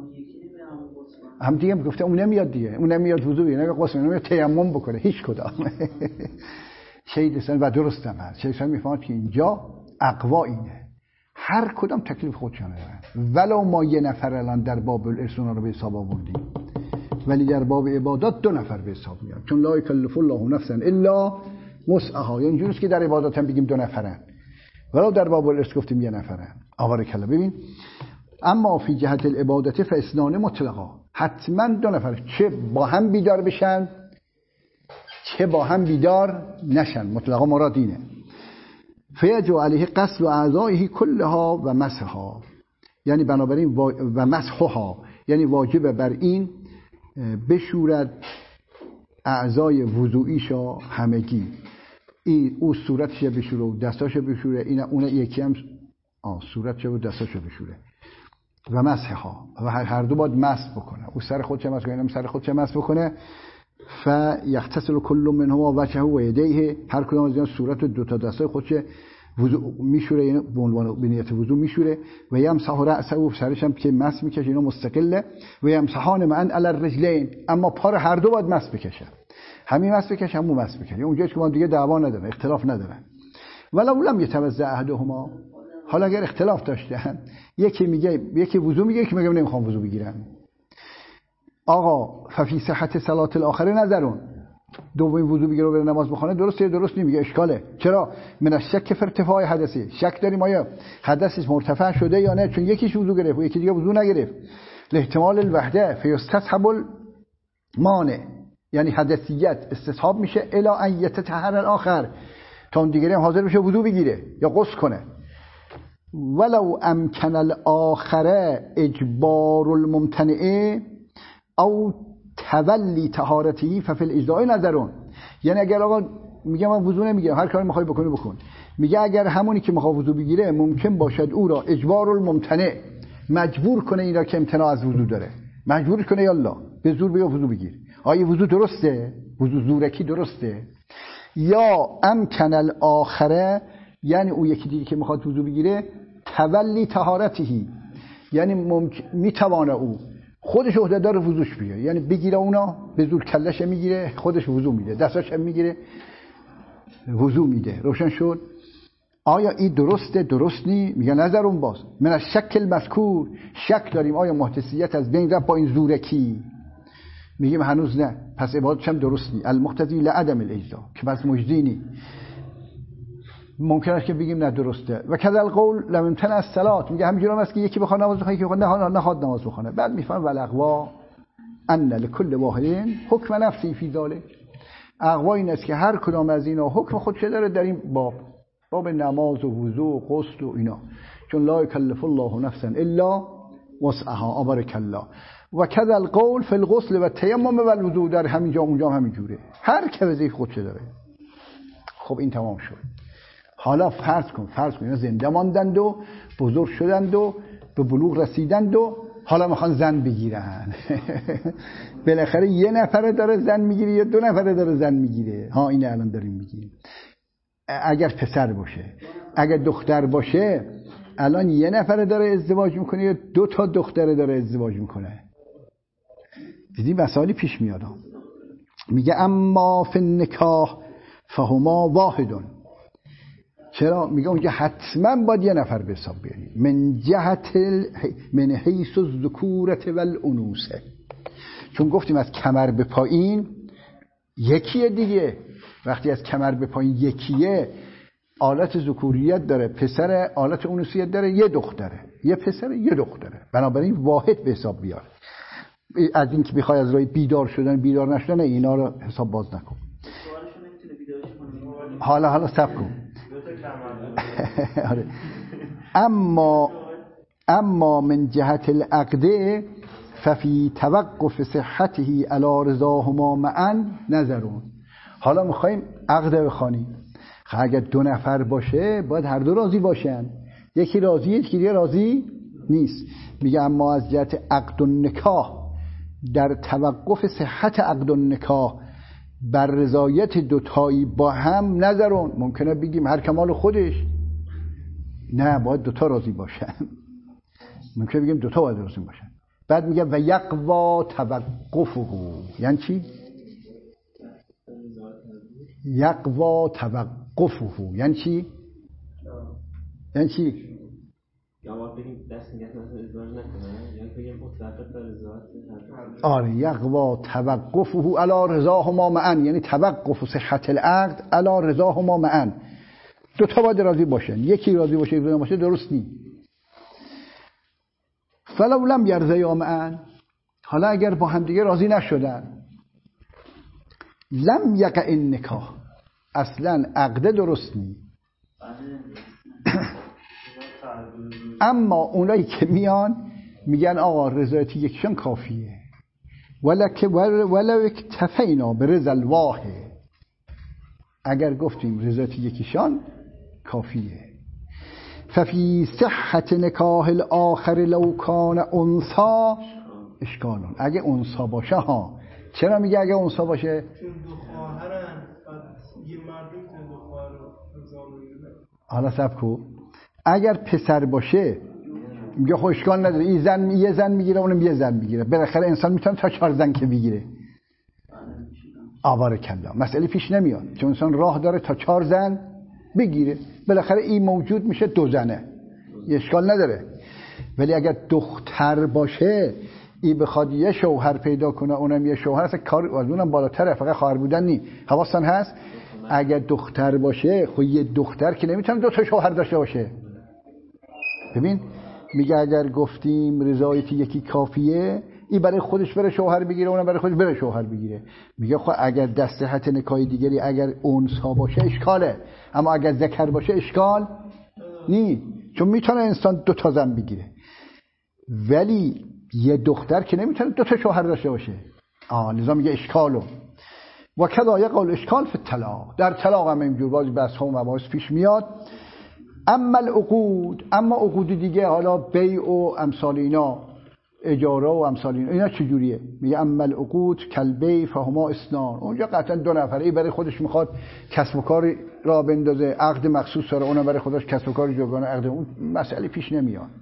Speaker 1: هم دیگه گفته اون نمیاد دیگه. اون نمیاد وضو بگیره، نه غسل نمیاد تیمم بکنه، هیچ کدام. شهید سن و درستم هست. شهید سن میفهمد که اینجا اقوا اینه، هر کدام تکلیف خودشانه دارن. ولو ما یه نفر الان در باب الارث رو به حساب آوردیم، ولی در باب عبادات دو نفر به حساب میاد، چون لا یکلف الله نفسا الا وسعها. یعنی اینجوریه که در عبادات هم بگیم دو نفرن، ولو در باب الارث گفتیم یه نفرن. آواره کلا. ببین اما فی جهت العبادت فاسنان مطلقا، حتما دو نفر، چه با هم بیدار بشن چه با هم بیدار نشن، مطلقا مراد اینه. فیجب علیه غسل اعضائه کلها و مسحها، یعنی بنابراین و مسحها، یعنی واجب بر این بشورد اعضای وضوئیشا همگی. این او صورتش بشوره و دستاش بشوره، این اون یکی هم آه صورتش و دستاش بشوره و مسحها، و هر دو باید مسح بکنه. او سر خودش مسح کنه، اینم سر خودش مسح بکنه. فیغتسل کل منهما وجهه و یدیه، هر کدوم از اینا صورت و دو تا دستای خودش وضو میشوره، یعنی به عنوان به نیت وضو میشوره. و یمسح رأسه، و سرش هم که مسح میکشه، اینا مستقله. و یمسحان معا علی الرجلین، اما پار هر دو باید مسح بکشه، همین مسح بکشه همون مسح بکشه، اونجاش که ما دیگه دعوا نداره، اختلاف نداره. ولو لم یتوضا احدهما، حالا اگر اختلاف داشتن، یکی میگه یکی وضو میگه، یکی میگه نمیخوام وضو بگیرم، آقا ففی صحت صلات الاخر نظرون، دومین وضو بگیره و بره نماز بخونه، درسته درست نمیگه، اشکاله. چرا؟ من الشک فی ارتفاع حدثی، شک داریم آیا حدثش مرتفع شده یا نه، چون یکیش وضو گرفت و یکی دیگه وضو نگرفت. لاحتمال الوحده فیستصحب المانع، یعنی حدثیت استصحاب میشه الی ان یتطهر الاخر، تا اون دیگری هم حاضر بشه وضو بگیره یا غسل کنه. ولو امکن الاخر اجبار الممتنع او تولی طهارتی ففی الاجزاء نظرون، یعنی اگر آقا میگه من وضو نمیگیرم، هر کاری میخوای بکنی بکن، میگه اگر همونی که میخواد وضو بگیره ممکن باشد او را اجبار الممتنع، مجبور کنه این را که امتناع از وضو داره، مجبور کنه یالا به زور بیا وضو بگیر. آیا وضو درسته؟ وضو زورکی درسته؟ یا امکن الاخره، یعنی او یکی دیگه که میخواد وضو بگیره تولی طهارتی، یعنی ممکن میتوانه او خودش عهدهدار وضوش بیه، یعنی بگیره اونا به زور کلش میگیره خودش وضو میده، دستاش هم میگیره وضو میده. روشن شد؟ آیا این درسته درست نی؟ میگه نظر اون باز من از شکل مذکور شک داریم آیا محدثیت از بین رفت با این زورکی؟ میگیم هنوز نه، پس عبادتش هم درست نی. المقتضی لعدم الاجزا که پس مجزی نی. ممکن است که بگیم نه درسته. و کذا القول لم امتنع الصلاه، میگه همینجوری هم است که یکی بخواد نماز بخونه یکی بخواد نه نخواد نماز بخونه. بعد میفهم ولقوا ان لكل واحد حکم نفسی فی ذلک. اقوا این است که هر کدام از اینا حکم خودش داره در این باب، باب نماز و وضو و غسل و اینا، چون لا یکلف الله نفسا الا وسعها. ابارک الله. و کذا القول فی الغسل و التیمم و الوضو، در همین جا اونجا هم همینجوره، هر کی وظیفه خودش داره. خب این تمام شد. حالا فرض کن فرض کن اینا زنده ماندند و بزرگ شدند و به بلوغ رسیدند و حالا میخوان زن بگیرن. بالاخره یه نفره داره زن میگیره یا دو نفره داره زن میگیره؟ ها اینه الان داریم میگیم. اگر پسر باشه، اگر دختر باشه، الان یه نفره داره ازدواج میکنه یا دو تا دختره داره ازدواج میکنه؟ دیدی مسائلی پیش میاد. میگه اما فی النکاح فهما واحدون. چرا؟ میگه اونجا حتما باید یه نفر به حساب بیاریم. من جهت من حیث الذکورة والانوثه، چون گفتیم از کمر به پایین یکیه دیگه. وقتی از کمر به پایین یکیه، آلت ذکوریت داره، پسر آلت انوثیت داره، یه دختره، یه پسر یه دختره، بنابراین واحد به حساب بیار. از این که بخوای از راه بیدار شدن بیدار نشدن اینا رو حساب باز نکن. حالا حالا صبر کن. اما اما من جهت العقد ففي توقف صحته على رضاهما معا نظرون. حالا میخوایم عقد بخوانیم. اگر دو نفر باشه باید هر دو راضی باشن. یکی راضیه یکی دیگه راضی نیست. میگه اما از جهت عقد النکاح، در توقف صحت عقد النکاح بر رضایت دوتایی با هم نظرون. ممکنه بگیم هر کمال خودش، نه باید دوتا راضی باشن. ممکنه بگیم دوتا باید راضی باشن. بعد میگه و یقوا توقفه، یعنی چی؟ یقوا توقفه یعنی چی؟ یعنی چی؟ آره یقوا توقفه علی رضاهما معا، یعنی توقف صحت العقد علی رضاهما معا. دو تا باید راضی باشن، یکی راضی باشه یکی باشه درست نیست. فلو لم یرضیا معا، حالا اگر با هم دیگه راضی نشدن، لم یقع النکاح، اصلا عقد درست نیست. اما اونایی که میان میگن آقا رضایت یکشان کافیه، ولک ولو اکتفینا برضا الواحد، اگر گفتیم رضایت یکیشان کافیه. ففی صحت نکاح الاخر لو کان انثا اشکال، اگه انثا باشه ها. چرا میگه اگه انثا باشه؟
Speaker 2: چون دو خواهرن، یه مرد میتونه دو خواهر رو انضام بگیره.
Speaker 1: حالا صبر کن. اگر پسر باشه میگه خب اشکال نداره، این زن یه زن میگیره اونم یه زن میگیره، بالاخره انسان میتونه تا چهار زن که بگیره. آواره کلا مسئله پیش نمیاد، چون انسان راه داره تا چهار زن بگیره، بالاخره این موجود میشه دو زنه، اشکال نداره. ولی اگر دختر باشه این بخواد یه شوهر پیدا کنه اونم یه شوهر، اصلا کار از اونم بالاتره، فقط خواهر بودن نی. حواستان هست؟ اگر دختر باشه خب یه دختر که نمیتونه دو تا شوهر داشته باشه. ببین میگه اگر گفتیم رضایت یکی کافیه، این برای خودش بره شوهر بگیره اونم برای خودش بره شوهر بگیره. میگه خب اگر دست صحت نکاح دیگری اگر انثا باشه اشکاله، اما اگر ذکر باشه اشکال نی، چون میتونه انسان دو تا زن بگیره. ولی یه دختر که نمیتونه دو تا شوهر داشته باشه. آه لذا میگه اشکالو. و کذا یقال اشکال فی الطلاق، در طلاق هم اینجور بازی بحث ها و مباحث پیش میاد. اما العقود، اما عقود دیگه، حالا بیع و امثال اینا، اجاره و امثال اینا، اینا چجوریه؟ میگه اما العقود کالبیع فهما اثنان. اونجا قطعا دو نفره، ای برای خودش میخواد کسب و کار را بندازه، عقد مخصوص داره، اونم برای خودش کسب و کار جداگانه عقد، اون مسئله پیش نمیاد.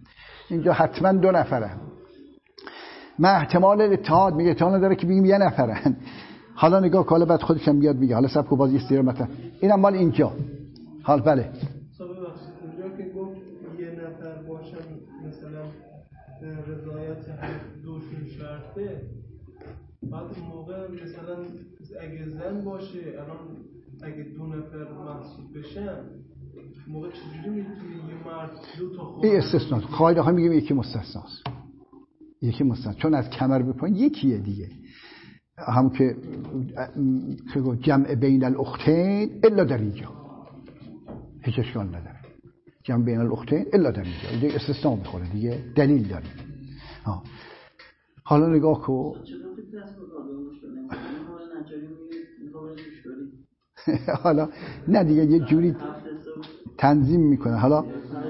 Speaker 1: اینجا حتما دو نفرن. من احتمال اتحاد میگه احتمال داره که بگیم یه نفرن. حالا نگاه کاله بعد خودش هم میاد میگه حالا سبکو باز استیر مثلا اینم مال اینجا. حال بله
Speaker 2: اونجا که گفت یه نفر باشن مثلا رضایت دوشون شرطه، بعد موقع مثلا اگه زن باشه الان اگه دو نفر محسوب بشن موقع چجوری میتونه یه مرد دو تا خود
Speaker 1: این استثناء قاعده ها میگیم یکی مستثناست، یکی مستثنا چون از کمر به پایین یکیه دیگه. هم که جمع بین الاختین الا در اینجا هیچ اشکال نداره، جمع بین الاختین الا در اینجا دیگه استثناء میخوره دیگه، دلیل داره. ها حالا نگاه کن حالا نه دیگه یه جوری تنظیم میکنه. حالا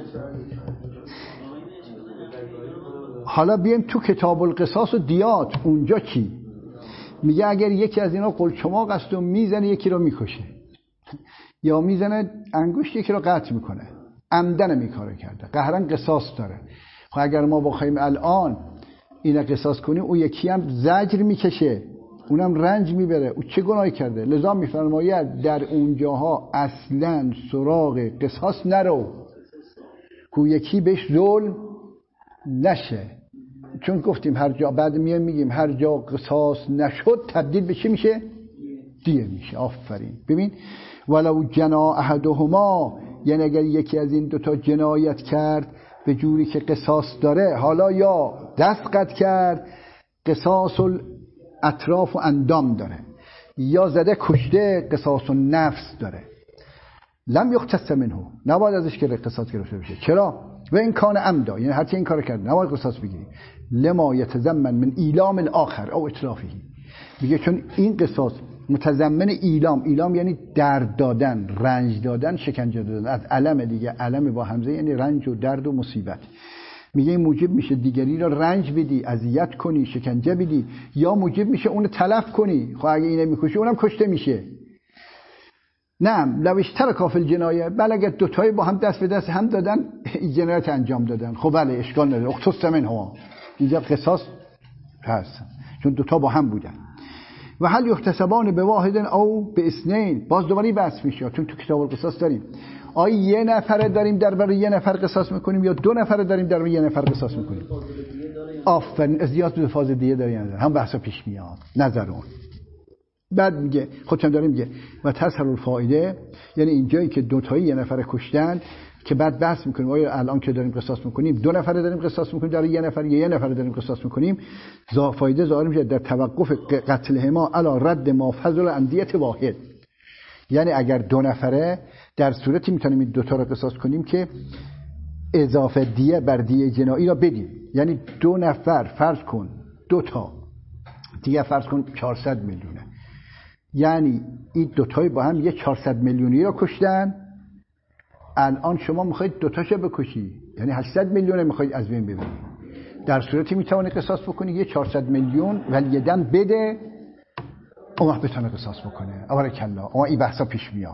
Speaker 1: حالا بیایم تو کتاب القصاص و دیات، اونجا چی میگه؟ اگر یکی از اینا قلچماق است و میزنه یکی رو میکشه، یا میزنه انگشت یکی رو قطع میکنه، عمدن میکاره کرده، قهرن قصاص داره. خب اگر ما بخوایم الان اینا قصاص کنیم، او یکی هم زجر میکشه، اونم رنج میبره، او چه گناهی کرده؟ لذا میفرماید در اونجاها اصلا سراغ قصاص نرو، کو یکی بهش ظلم نشه. چون گفتیم هر جا بعد میایم میگیم هر جا قصاص نشد تبدیل به چی میشه؟ دیه میشه. آفرین. ببین ولو جنا احدهما، یعنی اگر یکی از این دوتا جنایت کرد به جوری که قصاص داره، حالا یا دست قطع کرد قصاص الاطراف و اندام داره، یا زده کشته قصاص النفس داره، لم یقتص منه، نباید ازش که قصاص گرفته بشه. چرا؟ و این کان عمدا، یعنی هر کی این کارو کرد نباید قصاص بگیری. لما یتضمن من ایلام الاخر او اتلافه، میگه چون این قصاص متضمن ایلام، ایلام یعنی درد دادن، رنج دادن، شکنجه دادن، از علم دیگه، علم با همزه یعنی رنج و درد و مصیبت. میگه این موجب میشه دیگری را رنج بدی، اذیت کنی، شکنجه بدی، یا موجب میشه اون تلف کنی. خب اگه اینه میکشی اونم کشته میشه. نعم لو اشترکا فی الجنایه، بله اگه دوتایی با هم دست به دست هم دادن جنایت انجام دادن، خب بله اشکال نداره، اختص منهما، اینجا قصاص هست چون دوتا با هم بودن. و هل یحتسبان به واحد او به اثنین، باز دوباره بحث میشه چون تو کتاب القصاص داریم آیا یه نفره داریم در برای یه نفر قصاص میکنیم یا دو نفره داریم در برای یه نفر قصاص میکنیم. آفرین، ازدیات به فاز دیگه داریم، هم بحثا پیش میاد نظرون. بعد میگه خودشم داره میگه و تظهر الفائده، یعنی اینجایی که دو تایی یه نفر کشتن که بعد بحث میکنیم آیا الان که داریم قصاص میکنیم دو نفر داریم قصاص میکنیم در یه نفر یا یه نفر داریم قصاص میکنیم، ذا فایده ظاهر میشه در توقف قتلهما علی رد ما فضل اندیت واحد. یعنی اگر دو نفره در صورتی میتونیم این دو تا رو قصاص کنیم که اضافه دیه بر دیه جنایی را بدیم. یعنی دو نفر فرض کن دو تا دیگه فرض کن چهارصد میلیونه، یعنی این دوتایی با هم یه چهارصد میلیونی رو کشتن، الان شما میخواید دوتاشو بکشی یعنی هشتصد میلیون میخواید از بین ببری. در صورتی میتوانی قصاص بکنی یه چهارصد میلیون ولی دم بده اون وقت بتونه قصاص بکنه. آواره کلا اما این بحثا پیش میاد.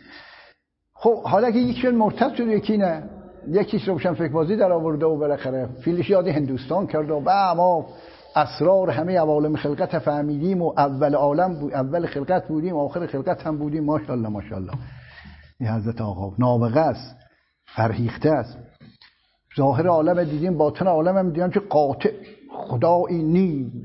Speaker 1: خب حالا که یکیشون مرتد شد یکی نه، یکیش روشن فکر بازی در آورده و بالاخره فیلش یاد هندوستان کرده و با ما اسرار همه عوالم خلقت فهمیدیم و اول عالم بود، اول خلقت بودیم آخر خلقت هم بودیم، ماشاءالله ماشاءالله. این حضرت آقا نابغه است، فرهیخته است. ظاهر عالم دیدیم باطن عالم هم دیدیم که قاطع خدایی نیست،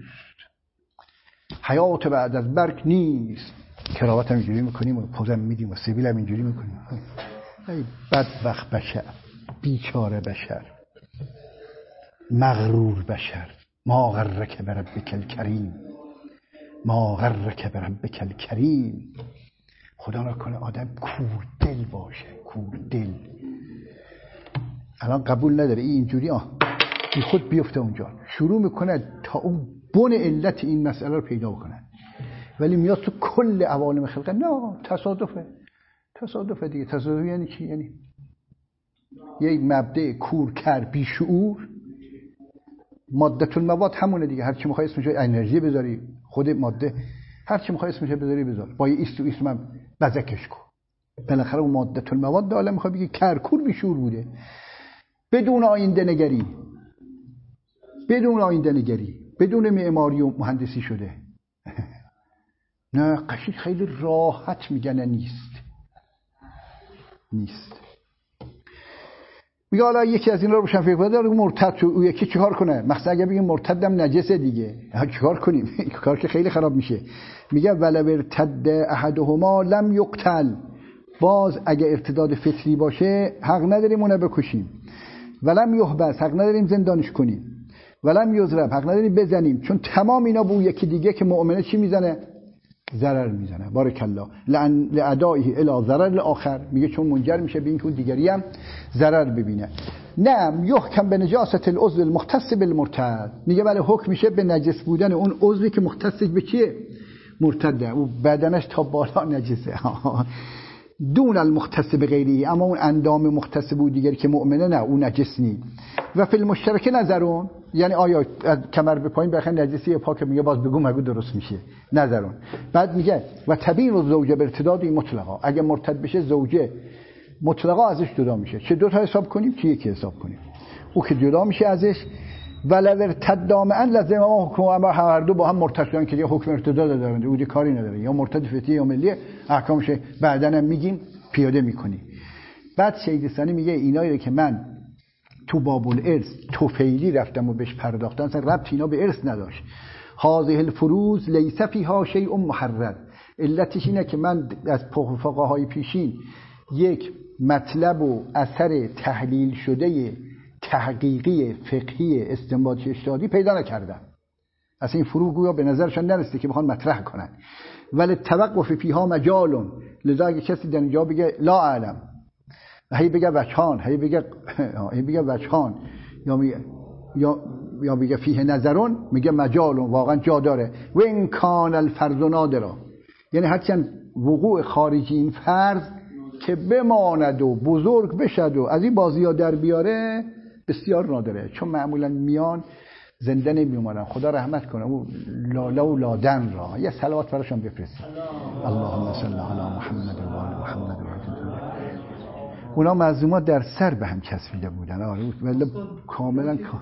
Speaker 1: حیات بعد از مرگ نیست. کراوت هم اینجوری میکنیم و پوزم میدیم و سبیل هم اینجوری میکنیم. ای بدبخت بشر، بیچاره بشر، مغرور بشر. ما غرک بربک الکریم، ما غرک بربک الکریم. خدا نکنه آدم کور دل باشه، کور دل. الان قبول نداره این اینجوری آه بی خود بیفته اونجا، شروع میکنه تا اون بن علت این مسئله رو پیدا کنه، ولی میاد تو کل عوالم خلقت. نه تصادفه، تصادفه دیگه. تصادف یعنی چی؟ یعنی یک مبدأ کورکر بی شعور. ماده المواد همونه دیگه، هر چی میخوای اسمش انرژی بذاری، خود ماده هر چی میخوای اسمش بذاری بذار، با یه ایست و ایست من بزکش کن. بالاخره اون ماده المواد عالم میخواد بگه کرکور بی شعور بوده، بدون آینده نگری، بدون آینده نگری، بدون معماری و مهندسی شده. نه قشنگ خیلی راحت میگن نیست نیست. میگه حالا یکی از اینا رو روشن فکر کنه داره مرتد شد، او یکی چیکار کنه؟ مثلا اگه بگیم مرتدم نجسه دیگه، چیکار کنیم؟ کار که خیلی خراب میشه. میگه ولو ارتد احدهما لم یقتل، باز اگه ارتداد فطری باشه حق نداریم اونو بکشیم. ولم یحبس، حق نداریم زندانش کنیم. ولم یضرب، حق نداریم بزنیم، چون تمام اینا به یکی دیگه که مؤمنه چی میزنه؟ ضرر میزنه. بارک الله. لعن لعدائه الی ضرر الاخر، میگه چون منجر میشه به اینکه اون دیگری هم ضرر ببینه. نعم یحکم به نجاست العضو المختص بالمرتد، میگه ولی حکم میشه به نجس بودن اون عضوی که مختص به چیه؟ مرتده، او بدنش تا بالا نجسه. دون المختص به غیره، اما اون اندام مختص بود دیگری که مؤمنه نه، اون نجس نی. و فی المشترک نظرون، یعنی آیا از کمر به پایین بخن نجسی پاک، میگه باز بگو مگو درست میشه نظرون. بعد میگه و تبین الزوجه به ارتداد مطلقا، اگه مرتد بشه زوجه مطلقا ازش جدا میشه. چه دو تا حساب کنیم چه یکی حساب کنیم؟ او که جدا میشه ازش. ولو ارتد دامعا لازم ما حکم، اما هر دو با هم مرتد شدن که حکم ارتداد دارن، او کاری نداره، یا مرتد فطری یا ملی، احکامش بعدن هم میگیم پیاده میکنی. بعد شیخ میگه اینایی که من تو باب الارث توفیلی رفتم و بهش پرداختم، اصلا ربط اینا به ارث نداشت. هذه الفروض لیس فیها شیء محرر، علتش اینه که من از فقهای پیشین یک مطلب و اثر تحلیل شده تحقیقی فقهی استنباطی اجتهادی پیدا نکردم. اصلا این فروع گویا به نظرشان نرسیده که بخوان مطرح کنن. ولی توقف فیها مجال، لذا اگه کسی در اینجا بگه لا اعلم، هی بگه وجهان، هی بگه هی بگه وجهان، یا میگه یا یا بگه فیه نظرون، میگه مجال، واقعا جا داره. و این کان الفرض نادرا، یعنی هرچند وقوع خارجی این فرض که بماند و بزرگ بشد و از این بازی ها در بیاره بسیار نادره، چون معمولا میان زنده نمی اومدن. خدا رحمت کنه او لاله و لادن را. یه صلوات براشون بفرستید. اللهم صل علی محمد و آل محمد و عجل. اونا معزومات در سر به هم چسبیده بودن. آره ولی کاملا
Speaker 2: که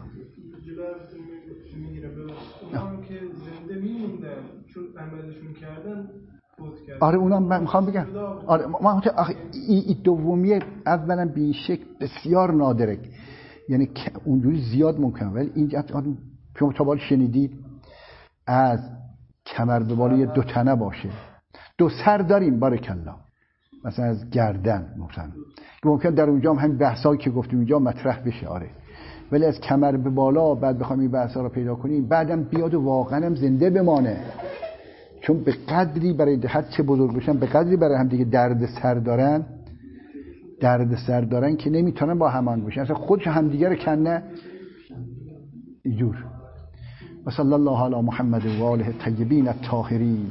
Speaker 2: زنده میموندن چون عملشون کردن.
Speaker 1: آره اونا من میخوام بگم، آره ما این دومیه اولا به این شکل بسیار نادره، یعنی اونجوری زیاد ممکنه، ولی اینجا شما تا بال شنیدید از کمر به بالای دو تنه باشه، دو سر داریم بارک الله، مثلا از گردن مثلا ممکن در اونجا هم همین بحثایی که گفتیم اینجا مطرح بشه. آره ولی از کمر به بالا بعد بخوام این بحثا رو پیدا کنیم بعدم بیاد و واقعا هم زنده بمانه، چون به قدری برای هر چه بزرگ بشن به قدری برای هم دیگه درد سر دارن درد سر دارن که نمیتونن با همان بشن، اصلا خودش هم دیگه رو کنه اینجور. و صلی الله علی محمد و آله الطیبین الطاهرین.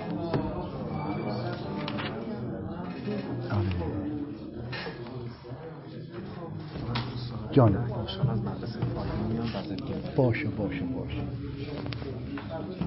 Speaker 1: جان باشه باشه باشه